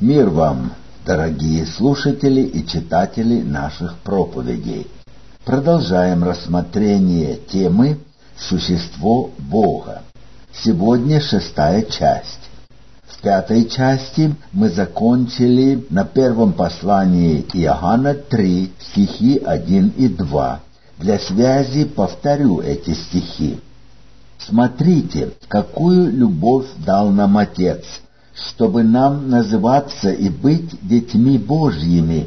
Мир вам, дорогие слушатели и читатели наших проповедей. Продолжаем рассмотрение темы «Существо Бога». Сегодня 6-я часть. В 5-й части мы закончили на первом послании Иоанна 3, стихи 1 и 2. Для связи повторю эти стихи. «Смотрите, какую любовь дал нам Отец, чтобы нам называться и быть детьми Божьими.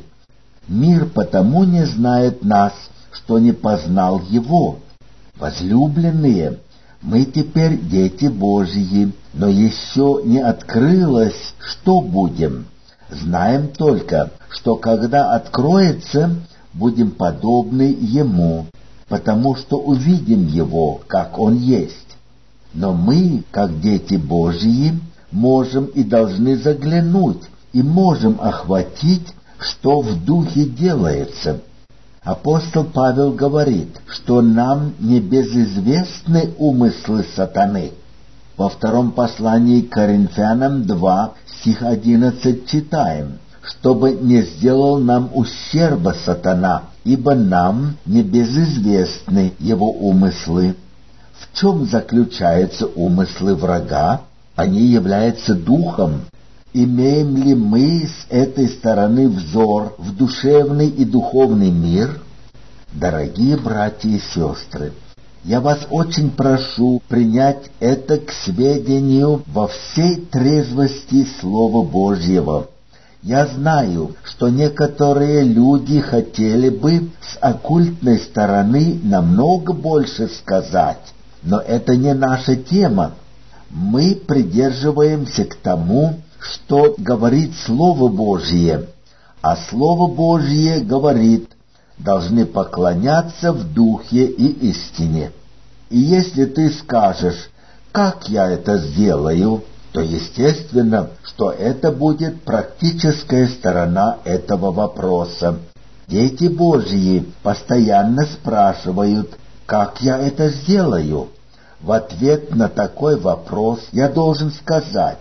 Мир потому не знает нас, что не познал Его. Возлюбленные, мы теперь дети Божьи, но еще не открылось, что будем. Знаем только, что когда откроется, будем подобны Ему, потому что увидим Его, как Он есть. Но мы, как дети Божьи, можем и должны заглянуть, и можем охватить, что в духе делается». Апостол Павел говорит, что нам не безызвестны умыслы сатаны. Во втором послании к Коринфянам 2, стих 11 читаем, «Чтобы не сделал нам ущерба сатана, ибо нам не безызвестны его умыслы». В чем заключаются умыслы врага? Они являются духом. Имеем ли мы с этой стороны взор в душевный и духовный мир? Дорогие братья и сестры, я вас очень прошу принять это к сведению во всей трезвости Слова Божьего. Я знаю, что некоторые люди хотели бы с оккультной стороны намного больше сказать, но это не наша тема. Мы придерживаемся к тому, что говорит Слово Божье, а Слово Божье говорит, должны поклоняться в духе и истине. И если ты скажешь, как я это сделаю, то естественно, что это будет практическая сторона этого вопроса. Дети Божьи постоянно спрашивают, как я это сделаю. В ответ на такой вопрос я должен сказать,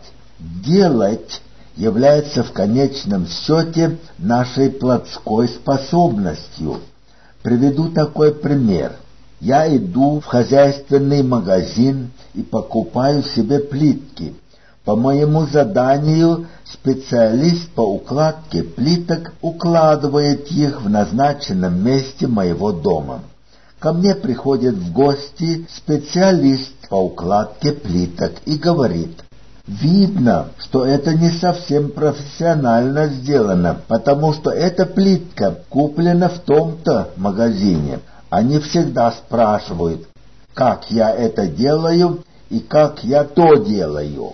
делать является в конечном счете нашей плотской способностью. Приведу такой пример. Я иду в хозяйственный магазин и покупаю себе плитки. По моему заданию специалист по укладке плиток укладывает их в назначенном месте моего дома. Ко мне приходит в гости специалист по укладке плиток и говорит: «Видно, что это не совсем профессионально сделано, потому что эта плитка куплена в том-то магазине». Они всегда спрашивают, как я это делаю и как я то делаю.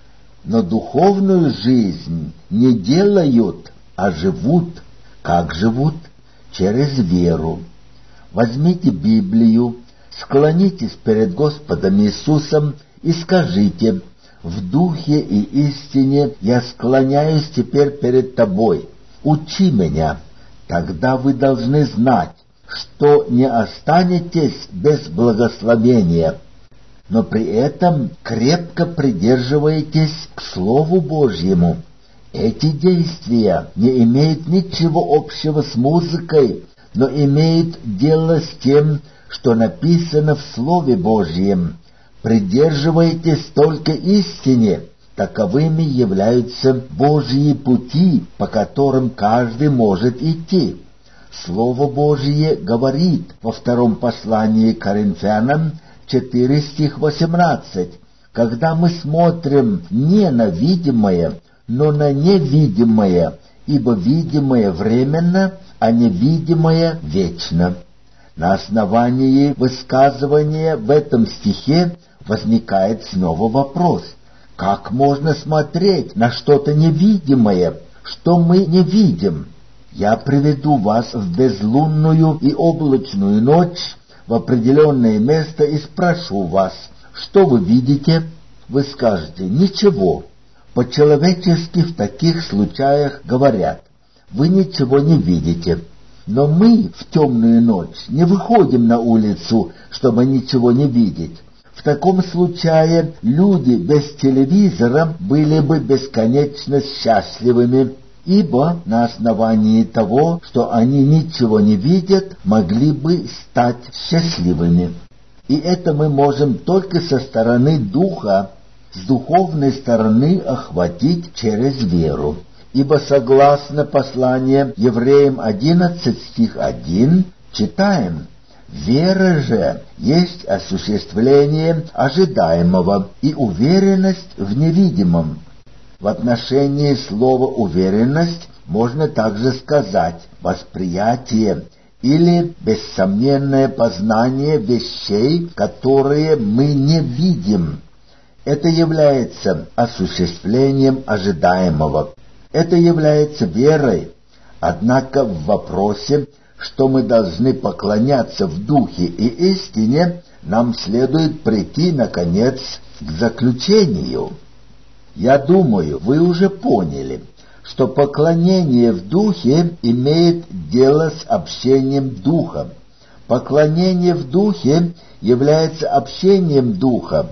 Но духовную жизнь не делают, а живут. Как живут? Через веру. Возьмите Библию, склонитесь перед Господом Иисусом и скажите: «В духе и истине я склоняюсь теперь перед Тобой. Учи меня». Тогда вы должны знать, что не останетесь без благословения, но при этом крепко придерживаетесь к Слову Божьему. Эти действия не имеют ничего общего с музыкой, но имеют дело с тем, что написано в Слове Божьем. Придерживайтесь только истине. Таковыми являются Божьи пути, по которым каждый может идти. Слово Божье говорит во втором послании к Коринфянам 4 стих 18, когда мы смотрим не на видимое, но на невидимое, ибо видимое временно, а невидимое вечно. На основании высказывания в этом стихе возникает снова вопрос: как можно смотреть на что-то невидимое, что мы не видим? Я приведу вас в безлунную и облачную ночь в определенное место и спрошу вас: что вы видите? Вы скажете: ничего. По-человечески в таких случаях говорят: вы ничего не видите. Но мы в темную ночь не выходим на улицу, чтобы ничего не видеть. В таком случае люди без телевизора были бы бесконечно счастливыми, ибо на основании того, что они ничего не видят, могли бы стать счастливыми. И это мы можем только со стороны духа, с духовной стороны охватить через веру. Ибо согласно посланию Евреям 11 стих 1 читаем: «Вера же есть осуществление ожидаемого и уверенность в невидимом». В отношении слова «уверенность» можно также сказать «восприятие» или бессомненное познание вещей, которые мы не видим. Это является осуществлением ожидаемого. Это является верой. Однако в вопросе, что мы должны поклоняться в духе и истине, нам следует прийти, наконец, к заключению. Я думаю, вы уже поняли, что поклонение в духе имеет дело с общением духа. Поклонение в духе является общением духа.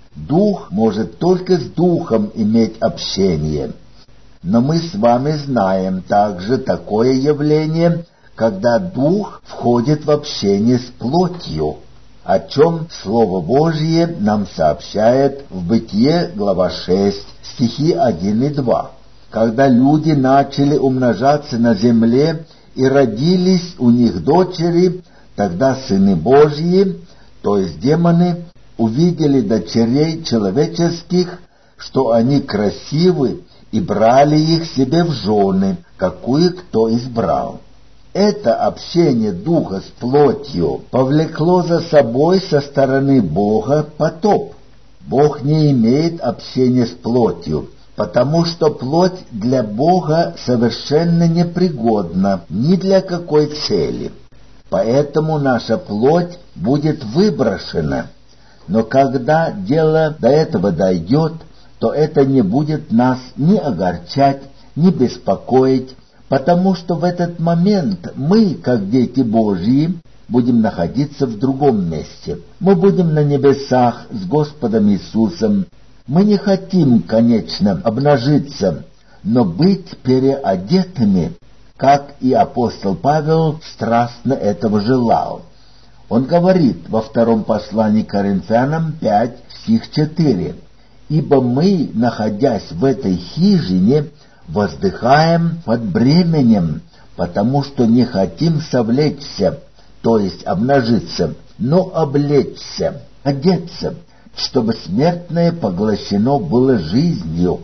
Дух может только с духом иметь общение. Но мы с вами знаем также такое явление, когда дух входит в общение с плотью, о чем Слово Божье нам сообщает в Бытие, глава 6, стихи 1 и 2. Когда люди начали умножаться на земле и родились у них дочери, тогда сыны Божьи, то есть демоны, увидели дочерей человеческих, что они красивы, и брали их себе в жены, какую кто избрал. Это общение духа с плотью повлекло за собой со стороны Бога потоп. Бог не имеет общения с плотью, потому что плоть для Бога совершенно непригодна ни для какой цели. Поэтому наша плоть будет выброшена. Но когда дело до этого дойдет, то это не будет нас ни огорчать, ни беспокоить, потому что в этот момент мы, как дети Божьи, будем находиться в другом месте. Мы будем на небесах с Господом Иисусом. Мы не хотим, конечно, обнажиться, но быть переодетыми, как и апостол Павел страстно этого желал. Он говорит во втором послании к Коринфянам 5, стих 4: «Ибо мы, находясь в этой хижине, воздыхаем под бременем, потому что не хотим совлечься, то есть обнажиться, но облечься, одеться, чтобы смертное поглощено было жизнью».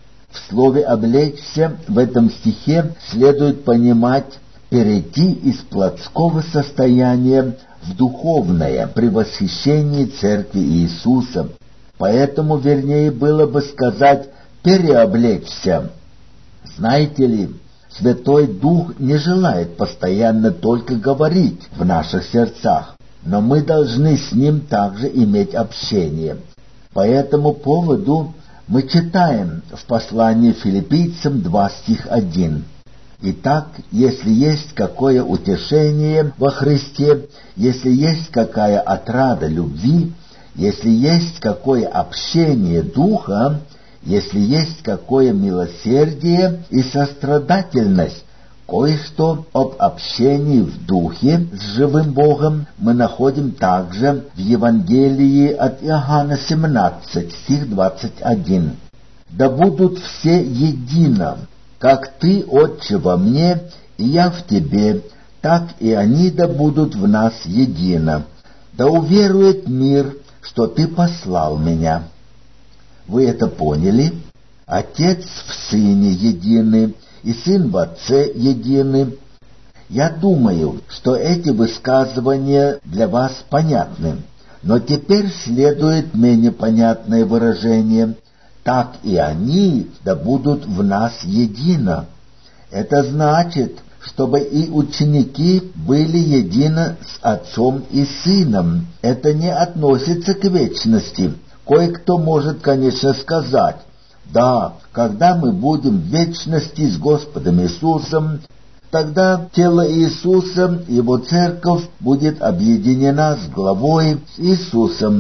В слове «облечься» в этом стихе следует понимать перейти из плотского состояния в духовное при восхищении Церкви Иисуса. Поэтому вернее было бы сказать «переоблечься». Знаете ли, Святой Дух не желает постоянно только говорить в наших сердцах, но мы должны с Ним также иметь общение. По этому поводу мы читаем в послании Филиппийцам 2 стих 1. «Итак, если есть какое утешение во Христе, если есть какая отрада любви, если есть какое общение Духа, если есть какое милосердие и сострадательность». Кое-что об общении в Духе с живым Богом мы находим также в Евангелии от Иоанна 17, стих 21. «Да будут все едино, как Ты, Отче, во мне, и я в Тебе, так и они да будут в нас едино. Да уверует мир, что Ты послал Меня». Вы это поняли? Отец в Сыне единый, и Сын в Отце едины. Я думаю, что эти высказывания для вас понятны, но теперь следует менее понятное выражение: «так и они да будут в нас едино». Это значит, чтобы и ученики были едины с Отцом и Сыном. Это не относится к вечности. Кое-кто может, конечно, сказать: да, когда мы будем в вечности с Господом Иисусом, тогда тело Иисуса, Его церковь, будет объединена с главой, с Иисусом,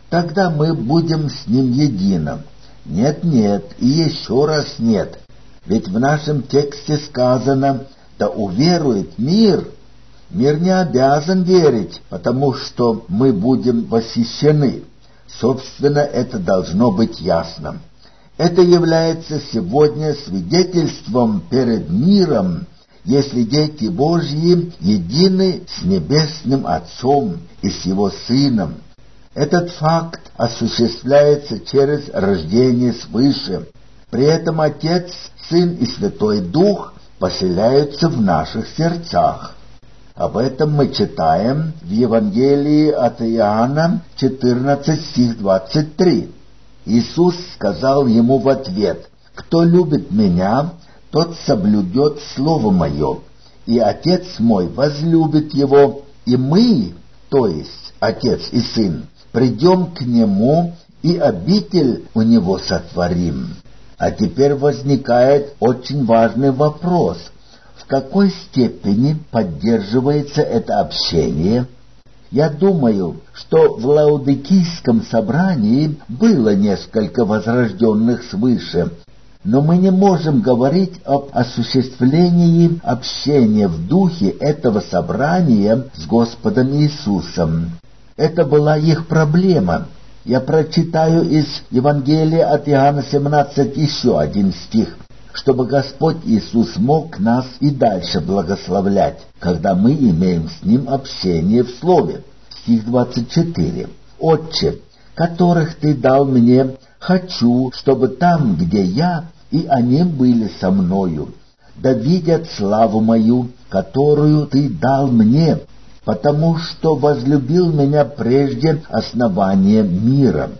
тогда мы будем с Ним едино. Нет, нет и еще раз нет. Ведь в нашем тексте сказано: «Да уверует мир». Мир не обязан верить, потому что мы будем восхищены. Собственно, это должно быть ясно. Это является сегодня свидетельством перед миром, если дети Божьи едины с Небесным Отцом и с Его Сыном. Этот факт осуществляется через рождение свыше. При этом Отец, Сын и Святой Дух поселяются в наших сердцах. Об этом мы читаем в Евангелии от Иоанна 14, стих 23. Иисус сказал ему в ответ: «Кто любит Меня, тот соблюдет Слово Мое, и Отец Мой возлюбит его, и мы, то есть Отец и Сын, придем к Нему и обитель у Него сотворим». А теперь возникает очень важный вопрос: в какой степени поддерживается это общение? Я думаю, что в Лаодикийском собрании было несколько возрожденных свыше, но мы не можем говорить об осуществлении общения в духе этого собрания с Господом Иисусом. Это была их проблема. Я прочитаю из Евангелия от Иоанна 17 еще один стих, чтобы Господь Иисус мог нас и дальше благословлять, когда мы имеем с Ним общение в Слове. Стих 24. «Отче, которых Ты дал мне, хочу, чтобы там, где я, и они были со мною, да видят славу мою, которую Ты дал мне, потому что возлюбил меня прежде основания мира».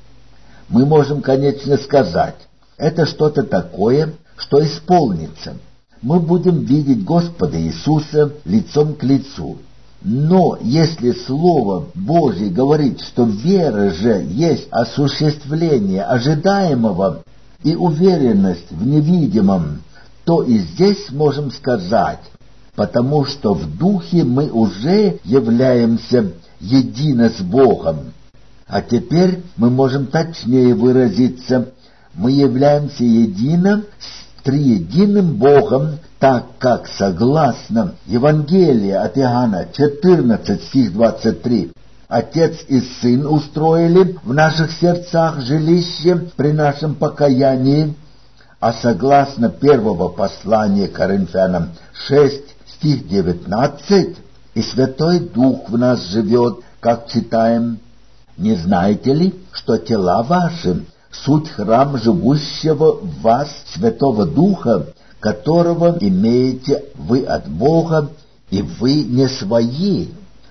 Мы можем, конечно, сказать: это что-то такое, что исполнится. Мы будем видеть Господа Иисуса лицом к лицу. Но если Слово Божье говорит, что вера же есть осуществление ожидаемого и уверенность в невидимом, то и здесь можем сказать: потому что в духе мы уже являемся едины с Богом. А теперь мы можем точнее выразиться: мы являемся едино с триединым Богом, так как, согласно Евангелию от Иоанна 14, стих 23, Отец и Сын устроили в наших сердцах жилище при нашем покаянии, а согласно первого послания Коринфянам 6, стих 19, и Святой Дух в нас живет, как читаем: «Не знаете ли, что тела ваши — суть храм живущего в вас Святого Духа, которого имеете вы от Бога, и вы не свои?»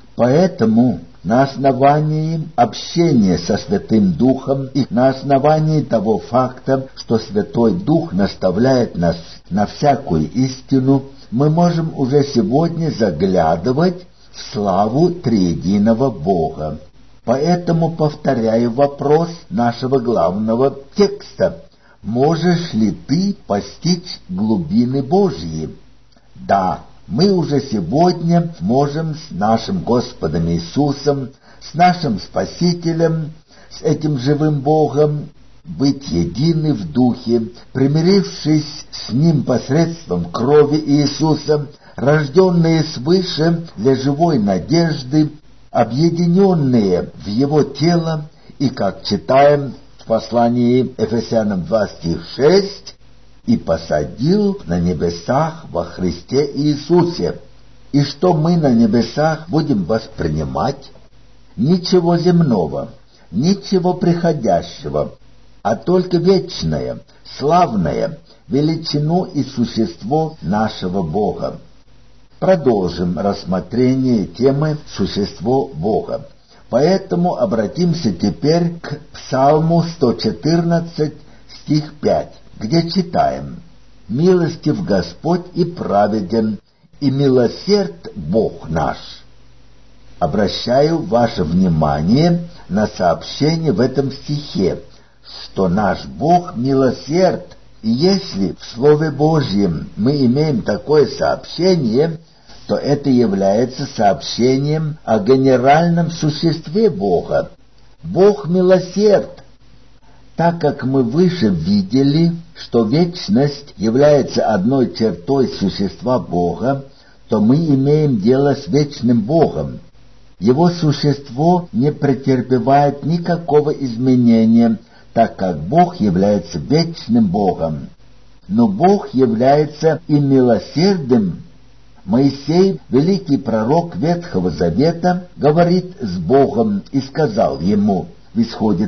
Поэтому на основании общения со Святым Духом и на основании того факта, что Святой Дух наставляет нас на всякую истину, мы можем уже сегодня заглядывать в славу триединого Бога. Поэтому повторяю вопрос нашего главного текста: можешь ли ты постичь глубины Божьи? Да, мы уже сегодня можем с нашим Господом Иисусом, с нашим Спасителем, с этим живым Богом быть едины в духе, примирившись с Ним посредством крови Иисуса, рожденные свыше для живой надежды, объединенные в Его тело, и, как читаем в послании Ефесянам 2, стих 6, «и посадил на небесах во Христе Иисусе». И что мы на небесах будем воспринимать? Ничего земного, ничего приходящего, а только вечное, славное, величину и существо нашего Бога. Продолжим рассмотрение темы «Существо Бога». Поэтому обратимся теперь к Псалму 114, стих 5, где читаем: «Милостив Господь и праведен, и милосерд Бог наш». Обращаю ваше внимание на сообщение в этом стихе, что наш Бог милосерд. И если в Слове Божьем мы имеем такое сообщение, то это является сообщением о генеральном существе Бога. Бог милосерд. Так как мы выше видели, что вечность является одной чертой существа Бога, то мы имеем дело с вечным Богом. Его существо не претерпевает никакого изменения, так как Бог является вечным Богом. Но Бог является и милосердным. Моисей, великий пророк Ветхого Завета, говорит с Богом и сказал ему в Исходе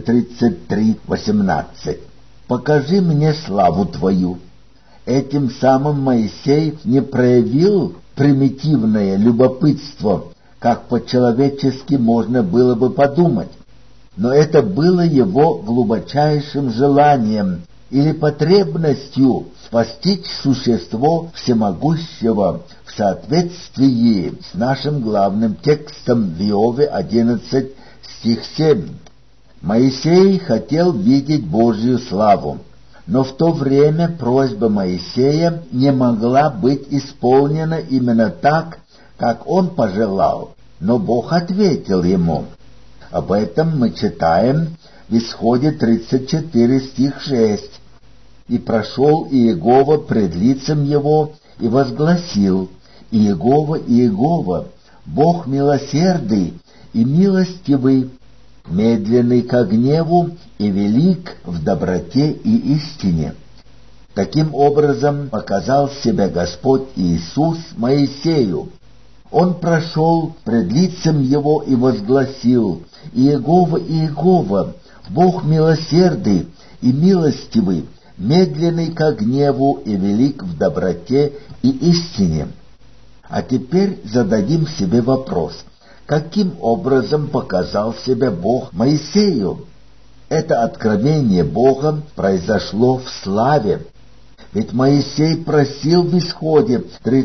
33:18: «Покажи мне славу Твою». Этим самым Моисей не проявил примитивное любопытство, как по-человечески можно было бы подумать, но это было его глубочайшим желанием или потребностью постичь существо всемогущего в соответствии с нашим главным текстом в Иове 11, стих 7. Моисей хотел видеть Божью славу, но в то время просьба Моисея не могла быть исполнена именно так, как он пожелал, но Бог ответил ему. Об этом мы читаем в Исходе 34, стих 6. «И прошел Иегова пред лицем его, и возгласил: Иегова, Иегова, Бог милосердный и милостивый, медленный ко гневу и велик в доброте и истине». Таким образом показал себя Господь Иисус Моисею. Он прошел пред лицем его и возгласил: Иегова, Иегова, Бог милосердный и милостивый, медленный ко гневу и велик в доброте и истине. А теперь зададим себе вопрос: каким образом показал себя Бог Моисею? Это откровение Бога произошло в славе. Ведь Моисей просил в Исходе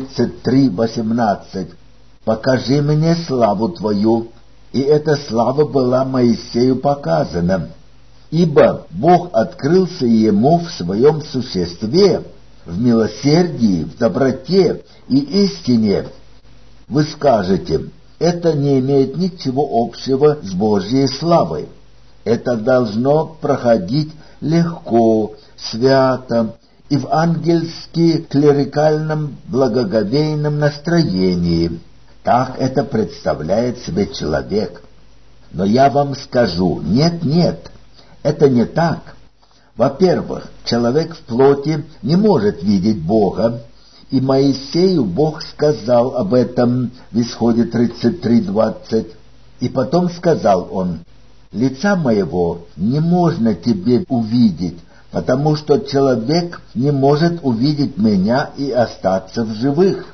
33:18: «Покажи мне славу Твою». И эта слава была Моисею показана. Ибо Бог открылся ему в своем существе, в милосердии, в доброте и истине. Вы скажете: это не имеет ничего общего с Божьей славой. Это должно проходить легко, свято и в ангельски-клерикальном благоговейном настроении. Так это представляет себе человек. Но я вам скажу: нет, это не так. Во-первых, человек в плоти не может видеть Бога, и Моисею Бог сказал об этом в Исходе 33:20. И потом сказал он: «Лица моего не можно тебе увидеть, потому что человек не может увидеть меня и остаться в живых».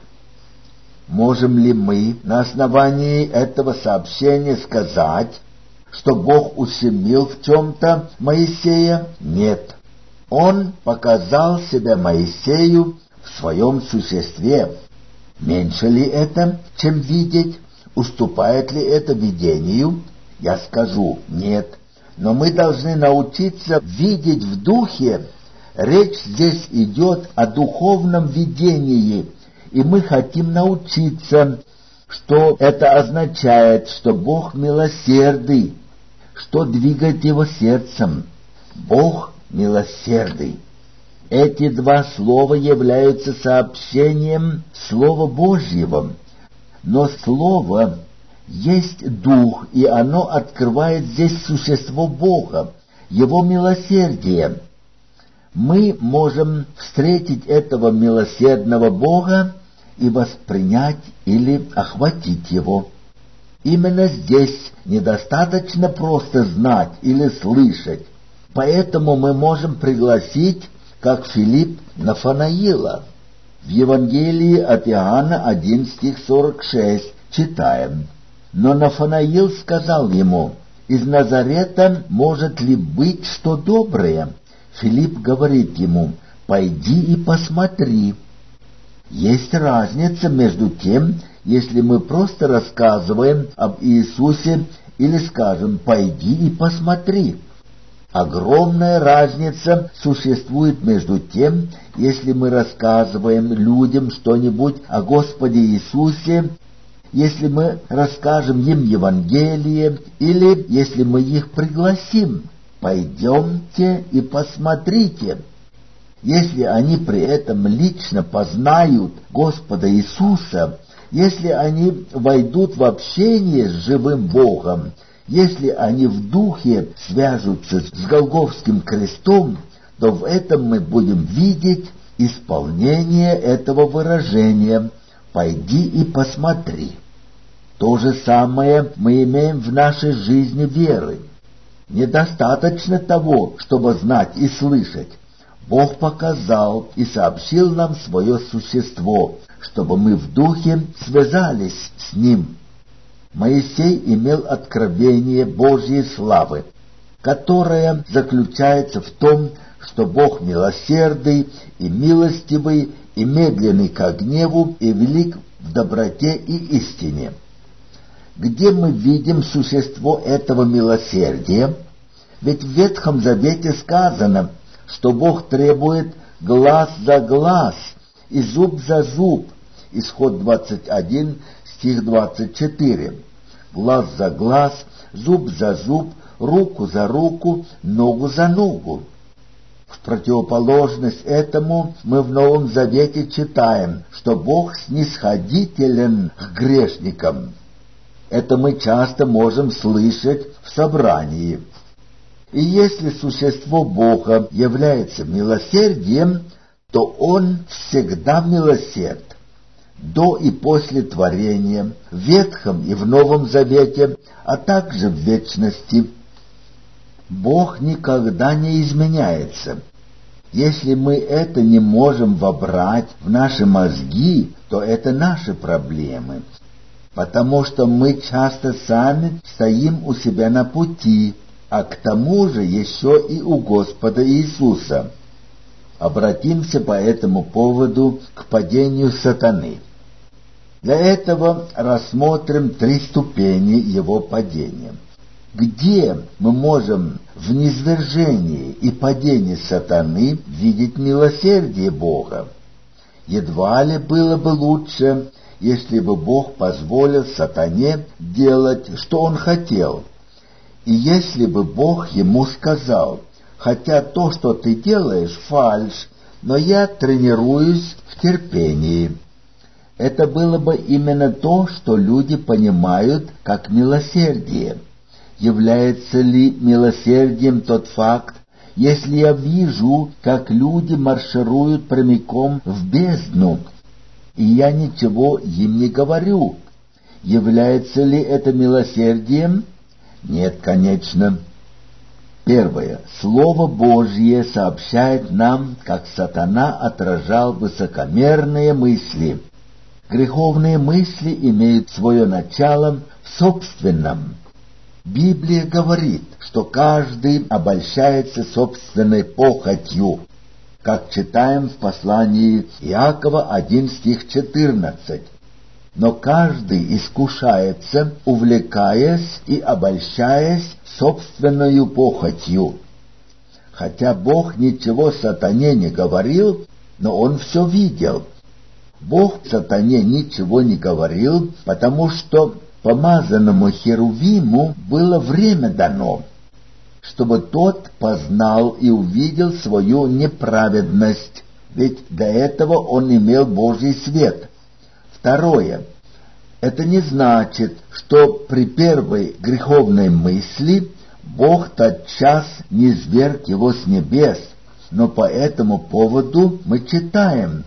Можем ли мы на основании этого сообщения сказать, что Бог ущемил в чем-то Моисея? Нет. Он показал себя Моисею в своем существе. Меньше ли это, чем видеть? Уступает ли это видению? Я скажу: нет. Но мы должны научиться видеть в духе. Речь здесь идет о духовном видении, и мы хотим научиться, что это означает, что Бог милосердный, что двигает его сердцем. Бог милосердный. Эти два слова являются сообщением Слова Божьего. Но Слово есть Дух, и оно открывает здесь существо Бога, Его милосердие. Мы можем встретить этого милосердного Бога и воспринять или охватить Его. Именно здесь недостаточно просто знать или слышать, поэтому мы можем пригласить, как Филипп, Нафанаила. В Евангелии от Иоанна 1, стих 46 читаем: «Но Нафанаил сказал ему: из Назарета может ли быть что доброе?» Филипп говорит ему: «Пойди и посмотри». Есть разница между тем, если мы просто рассказываем об Иисусе или скажем: «Пойди и посмотри». Огромная разница существует между тем, если мы рассказываем людям что-нибудь о Господе Иисусе, если мы расскажем им Евангелие или если мы их пригласим: «Пойдемте и посмотрите». Если они при этом лично познают Господа Иисуса, если они войдут в общение с живым Богом, если они в духе свяжутся с Голгофским крестом, то в этом мы будем видеть исполнение этого выражения «пойди и посмотри». То же самое мы имеем в нашей жизни веры. Недостаточно того, чтобы знать и слышать. Бог показал и сообщил нам свое существо, чтобы мы в духе связались с Ним. Моисей имел откровение Божьей славы, которое заключается в том, что Бог милосердный и милостивый, и медленный ко гневу, и велик в доброте и истине. Где мы видим существо этого милосердия? Ведь в Ветхом Завете сказано, что Бог требует глаз за глаз и зуб за зуб. Исход 21, стих 24. Глаз за глаз, зуб за зуб, руку за руку, ногу за ногу. В противоположность этому мы в Новом Завете читаем, что Бог снисходителен к грешникам. Это мы часто можем слышать в собрании. И если существо Бога является милосердием, то Он всегда милосерд, до и после творения, в Ветхом и в Новом Завете, а также в вечности. Бог никогда не изменяется. Если мы это не можем вобрать в наши мозги, то это наши проблемы, потому что мы часто сами стоим у себя на пути, а к тому же еще и у Господа Иисуса. Обратимся по этому поводу к падению сатаны. Для этого рассмотрим 3 ступени его падения. Где мы можем в низвержении и падении сатаны видеть милосердие Бога? Едва ли было бы лучше, если бы Бог позволил сатане делать, что он хотел, и если бы Бог ему сказал: «Хотя то, что ты делаешь, фальшь, но я тренируюсь в терпении». Это было бы именно то, что люди понимают как милосердие. Является ли милосердием тот факт, если я вижу, как люди маршируют прямиком в бездну, и я ничего им не говорю? Является ли это милосердием? Нет, конечно. Первое. Слово Божье сообщает нам, как сатана отражал высокомерные мысли. Греховные мысли имеют свое начало в собственном. Библия говорит, что каждый обольщается собственной похотью, как читаем в послании Иакова 1 стих 14. Но каждый искушается, увлекаясь и обольщаясь собственною похотью. Хотя Бог ничего сатане не говорил, но он все видел. Бог сатане ничего не говорил, потому что помазанному Херувиму было время дано, чтобы тот познал и увидел свою неправедность, ведь до этого он имел Божий свет. Второе. Это не значит, что при первой греховной мысли Бог тотчас низверг его с небес, но по этому поводу мы читаем.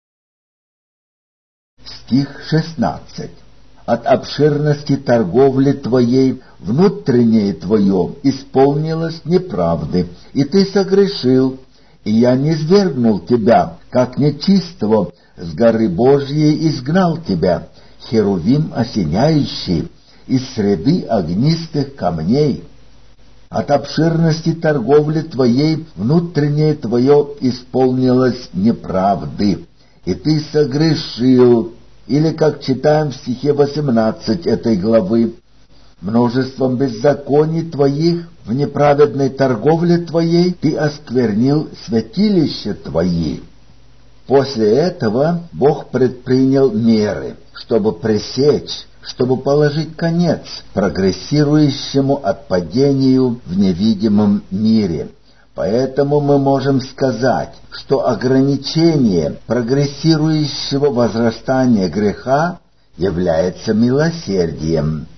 Стих 16. «От обширности торговли твоей внутреннее твое исполнилось неправды, и ты согрешил, и я низвергнул тебя, как нечистого, с горы Божьей изгнал тебя, Херувим осеняющий, из среды огнистых камней. От обширности торговли твоей внутреннее твое исполнилось неправды, и ты согрешил». Или, как читаем в стихе 18 этой главы: «Множеством беззаконий твоих в неправедной торговле твоей ты осквернил святилища твои». После этого Бог предпринял меры, чтобы пресечь, чтобы положить конец прогрессирующему отпадению в невидимом мире. Поэтому мы можем сказать, что ограничение прогрессирующего возрастания греха является милосердием.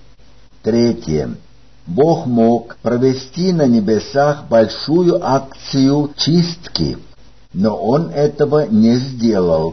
Третье. Бог мог провести на небесах большую акцию чистки, но Он этого не сделал,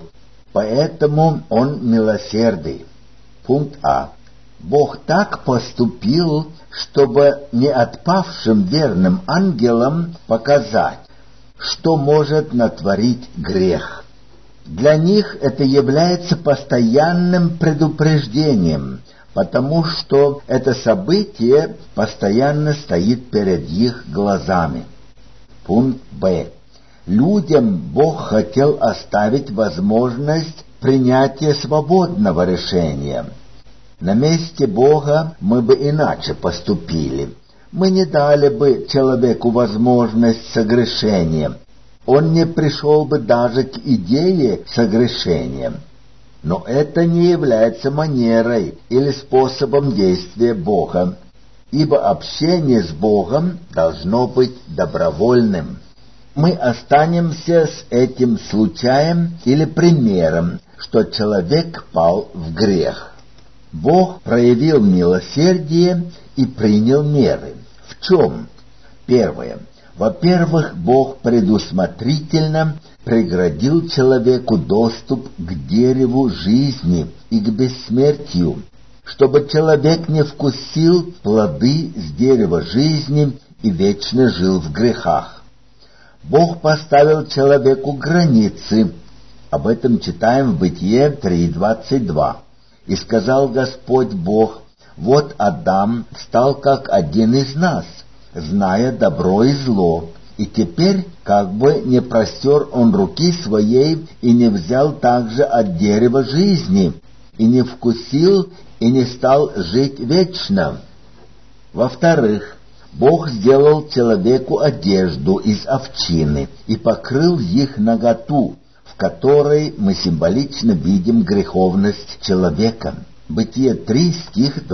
поэтому Он милосердный. Пункт А. Бог так поступил, чтобы не отпавшим верным ангелам показать, что может натворить грех. Для них это является постоянным предупреждением, потому что это событие постоянно стоит перед их глазами. Пункт Б. Людям Бог хотел оставить возможность принятия свободного решения. На месте Бога мы бы иначе поступили. Мы не дали бы человеку возможность согрешения. Он не пришел бы даже к идее согрешения. Но это не является манерой или способом действия Бога, ибо общение с Богом должно быть добровольным. Мы останемся с этим случаем или примером, что человек пал в грех. Бог проявил милосердие и принял меры. В чем? Первое. Во-первых, Бог предусмотрительно преградил человеку доступ к дереву жизни и к бессмертию, чтобы человек не вкусил плоды с дерева жизни и вечно жил в грехах. Бог поставил человеку границы. Об этом читаем в Бытие 3:22. «И сказал Господь Бог: вот Адам стал как один из нас, зная добро и зло, и теперь как бы не простер он руки своей и не взял также от дерева жизни, и не вкусил, и не стал жить вечно». Во-вторых, Бог сделал человеку одежду из овчины и покрыл их наготу, в которой мы символично видим греховность человека. Бытие 3, стих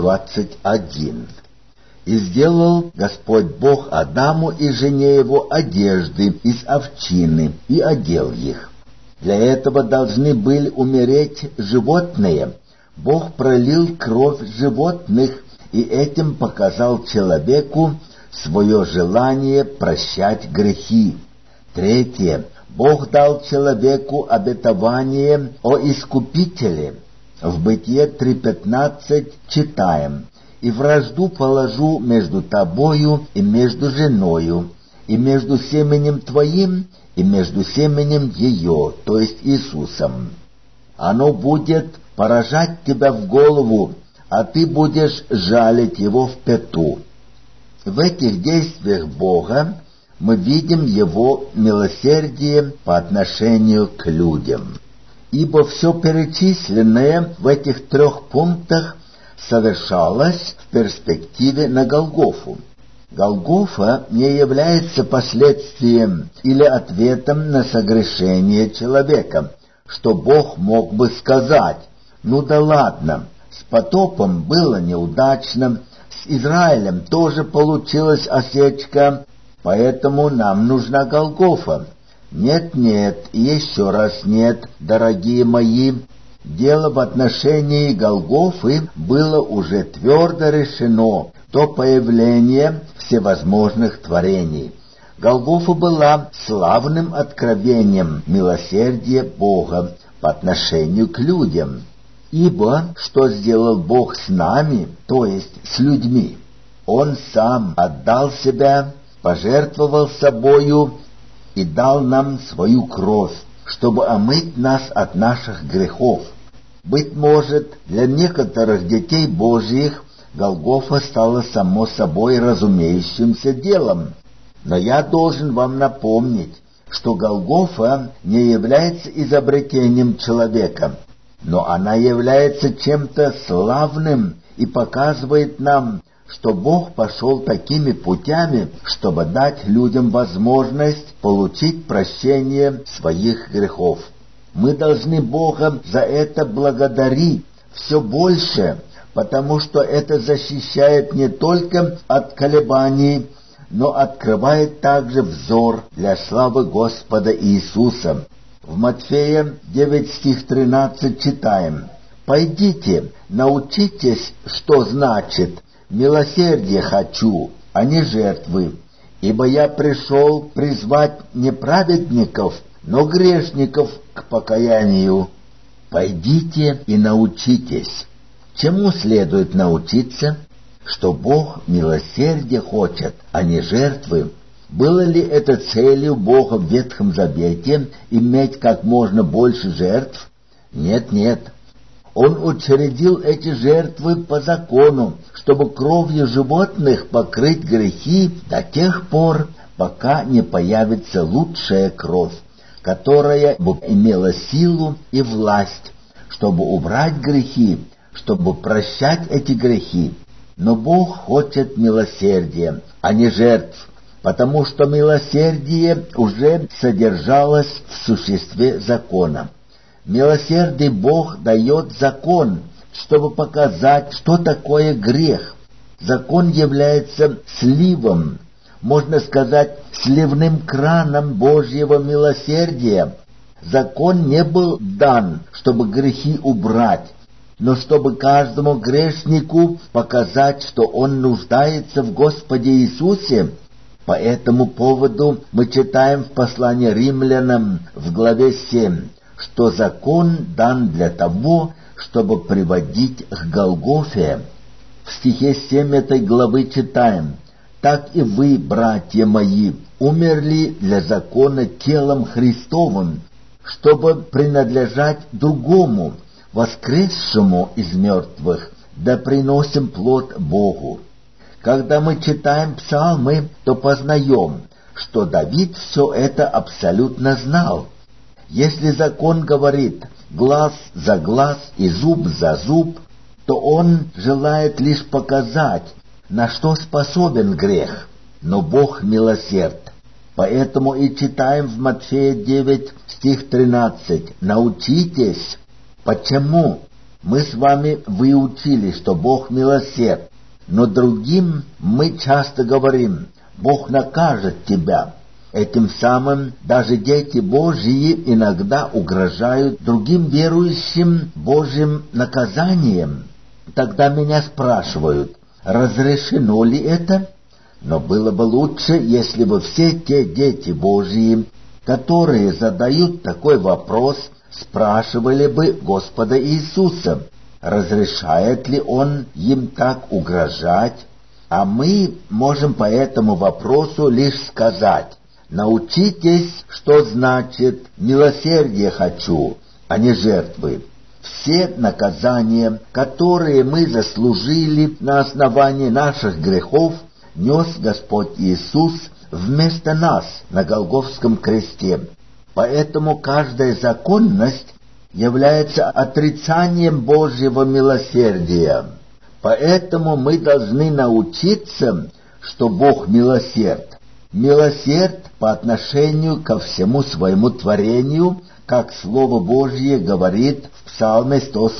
21. «И сделал Господь Бог Адаму и жене его одежды из овчины, и одел их». Для этого должны были умереть животные. Бог пролил кровь животных и этим показал человеку свое желание прощать грехи. Третье. Бог дал человеку обетование о Искупителе. В Бытие 3:15 читаем: «И вражду положу между тобою и между женою, и между семенем твоим и между семенем ее», то есть Иисусом. «Оно будет поражать тебя в голову, а ты будешь жалить его в пяту». В этих действиях Бога мы видим Его милосердие по отношению к людям. Ибо все перечисленное в этих 3 пунктах совершалось в перспективе на Голгофу. Голгофа не является последствием или ответом на согрешение человека, что Бог мог бы сказать: «Ну да ладно, с потопом было неудачно, с Израилем тоже получилась осечка, поэтому нам нужна Голгофа». Нет, и еще раз нет, дорогие мои. Дело в отношении Голгофы было уже твердо решено до появления всевозможных творений. Голгофа была славным откровением милосердия Бога по отношению к людям. Ибо что сделал Бог с нами, то есть с людьми? Он сам отдал себя, пожертвовал собою и дал нам свою кровь, чтобы омыть нас от наших грехов. Быть может, для некоторых детей Божьих Голгофа стала само собой разумеющимся делом. Но я должен вам напомнить, что Голгофа не является изобретением человека, но она является чем-то славным и показывает нам, что Бог пошел такими путями, чтобы дать людям возможность получить прощение своих грехов. Мы должны Бога за это благодарить все больше, потому что это защищает не только от колебаний, но открывает также взор для славы Господа Иисуса. В Матфея 9 стих 13 читаем: «Пойдите, научитесь, что значит «милосердие хочу, а не жертвы, ибо я пришел призвать не праведников, но грешников к покаянию». Пойдите и научитесь. Чему следует научиться? Что Бог милосердие хочет, а не жертвы. Было ли это целью Бога в Ветхом Завете иметь как можно больше жертв? Нет, нет. Он учредил эти жертвы по закону, чтобы кровью животных покрыть грехи до тех пор, пока не появится лучшая кровь, которая бы имела силу и власть, чтобы убрать грехи, чтобы прощать эти грехи. Но Бог хочет милосердия, а не жертв, потому что милосердие уже содержалось в существе закона. Милосердный Бог дает закон, чтобы показать, что такое грех. Закон является сливом, можно сказать, сливным краном Божьего милосердия. Закон не был дан, чтобы грехи убрать, но чтобы каждому грешнику показать, что он нуждается в Господе Иисусе. По этому поводу мы читаем в послании Римлянам в главе 7, что закон дан для того, чтобы приводить к Голгофе. В стихе 7 этой главы читаем: «Так и вы, братья мои, умерли для закона телом Христовым, чтобы принадлежать другому, воскресшему из мертвых, да приносим плод Богу». Когда мы читаем псалмы, то познаем, что Давид все это абсолютно знал. Если закон говорит «глаз за глаз и зуб за зуб», то он желает лишь показать, на что способен грех. Но Бог милосерд. Поэтому и читаем в Матфея 9, стих 13: «Научитесь». Почему? Мы с вами выучили, что Бог милосерд, но другим мы часто говорим: «Бог накажет тебя». Этим самым даже дети Божьи иногда угрожают другим верующим Божьим наказанием. Тогда меня спрашивают: разрешено ли это? Но было бы лучше, если бы все те дети Божьи, которые задают такой вопрос, спрашивали бы Господа Иисуса, разрешает ли Он им так угрожать. А мы можем по этому вопросу лишь сказать: научитесь, что значит «милосердие хочу, а не жертвы». Все наказания, которые мы заслужили на основании наших грехов, нес Господь Иисус вместо нас на Голгофском кресте. Поэтому каждая законность является отрицанием Божьего милосердия. Поэтому мы должны научиться, что Бог милосерд. Милосерд по отношению ко всему своему творению, как Слово Божье говорит в Псалме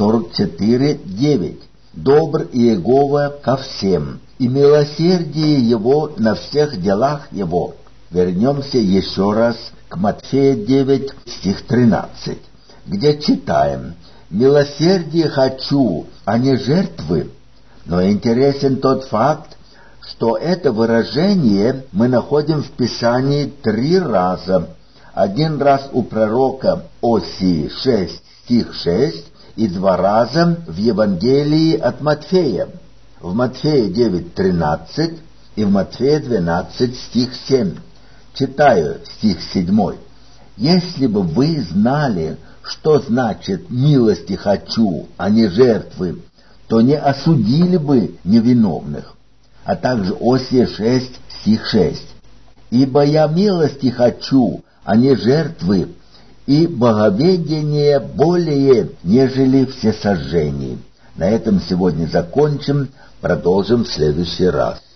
144:9. «Добр Иегова ко всем, и милосердие Его на всех делах Его». Вернемся еще раз к Матфея 9, стих 13, где читаем: «Милосердие хочу, а не жертвы». Но интересен тот факт, что это выражение мы находим в Писании 3 раза. Один раз у пророка Осии 6, стих 6, и 2 раза в Евангелии от Матфея. В Матфея 9:13 и в Матфея 12, стих 7. Читаю стих 7. «Если бы вы знали, что значит «милости хочу, а не жертвы», то не осудили бы невиновных». А также Осия 6, стих 6. «Ибо я милости хочу, а не жертвы, и боговедение более, нежели всесожжение». На этом сегодня закончим, продолжим в следующий раз.